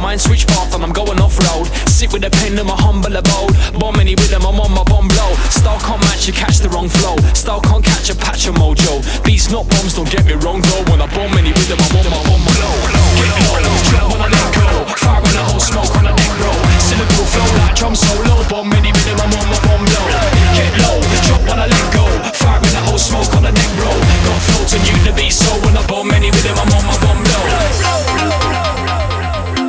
mind, switch path and I'm going off-road. Sit with a pen in my humble abode. Bomb any rhythm, I'm on my bomb blow. Style can't match, you catch the wrong flow. Style can't catch a patch of mojo. Beats not bombs, don't get me wrong though. When I bomb any rhythm, I'm on my bomb blow. Get low, when I let go.